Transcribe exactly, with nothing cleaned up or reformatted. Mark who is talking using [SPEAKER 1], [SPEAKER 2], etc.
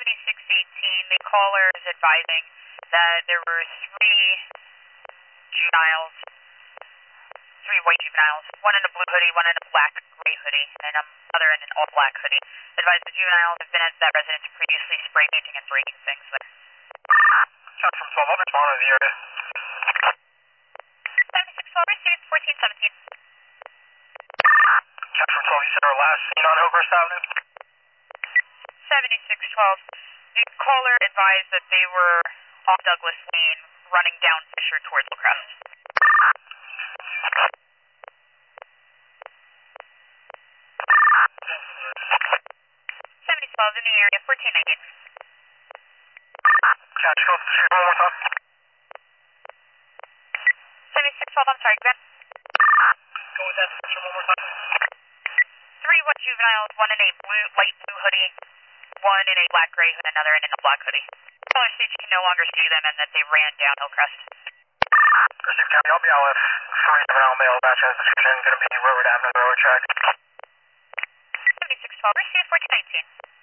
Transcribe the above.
[SPEAKER 1] seventy-six eighteen, the caller is advising that there were three juveniles, three white juveniles, one in a blue hoodie, one in a black gray hoodie, and another in an all black hoodie. Advised the juveniles have been at that residence previously spray painting and breaking things there.
[SPEAKER 2] Shot from twelve, I'll respond to the area.
[SPEAKER 1] seventy-six twelve, received fourteen seventeen.
[SPEAKER 2] Shot from twelve, you said our last seen on Hillcrest Avenue?
[SPEAKER 1] seventy-six twelve, the caller advised that they were off Douglas Lane running down Fisher towards Hillcrest. seventy twelve in the area, fourteen nineteen.
[SPEAKER 2] Shot, shoot, shoot one more time.
[SPEAKER 1] seventy-six twelve, I'm sorry, go ahead.
[SPEAKER 2] Go with that picture one more time.
[SPEAKER 1] Three white juveniles, one in a blue, light blue hoodie, one in a black gray hood, another in a black hoodie. Caller states you can no longer see them and that they ran down Hillcrest.
[SPEAKER 2] Christian County, I'll be out with three juvenile male batch as description, going to be Railroad Avenue, Railroad track.
[SPEAKER 1] seventy-six twelve, received fourteen nineteen.